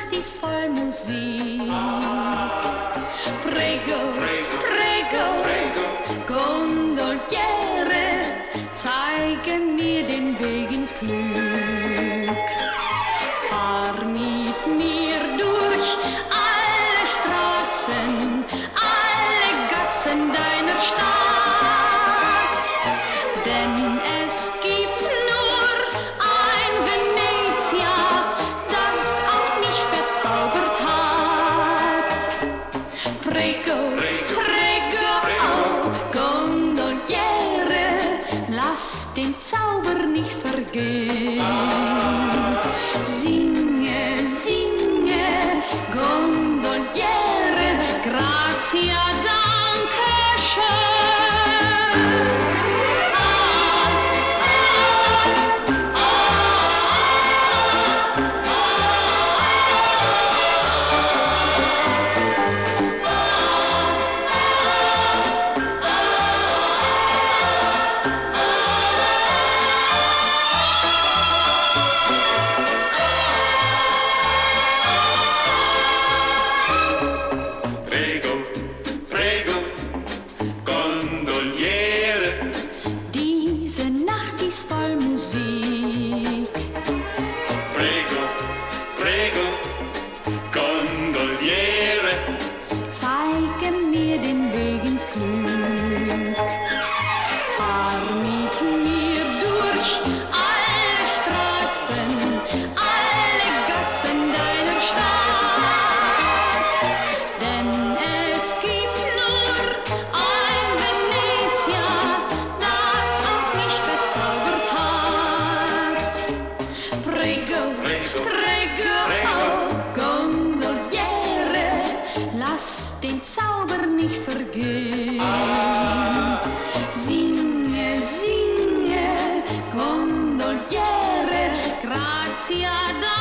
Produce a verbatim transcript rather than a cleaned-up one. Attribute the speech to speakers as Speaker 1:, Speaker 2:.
Speaker 1: Nacht ist voll Musik. Prego, prego, Gondoliere, zeige mir den Weg ins Glück. Fahr mit mir durch alle Straßen, alle Gassen deiner Stadt, denn es gibt nur ein Venezia, das auch mich verzaubert hat. Prego, prego, oh, Gondoliere, lass den Zauber nicht vergehen. Singe, singe, Gondoliere, grazie, danke schön. Diese Nacht ist voll Musik.
Speaker 2: Prego, prego, Gondoliere,
Speaker 1: Zeige mir den Weg ins Glück. Fahr mit mir durch alle Straßen, alle Gassen deiner Stadt, denn es gibt nur ein Venezia, das auch mich verzaubert hat. Prego, prego, oh, Gondoliere, lass den Zauber nicht vergehen. Singe, singe, Gondoliere, grazie,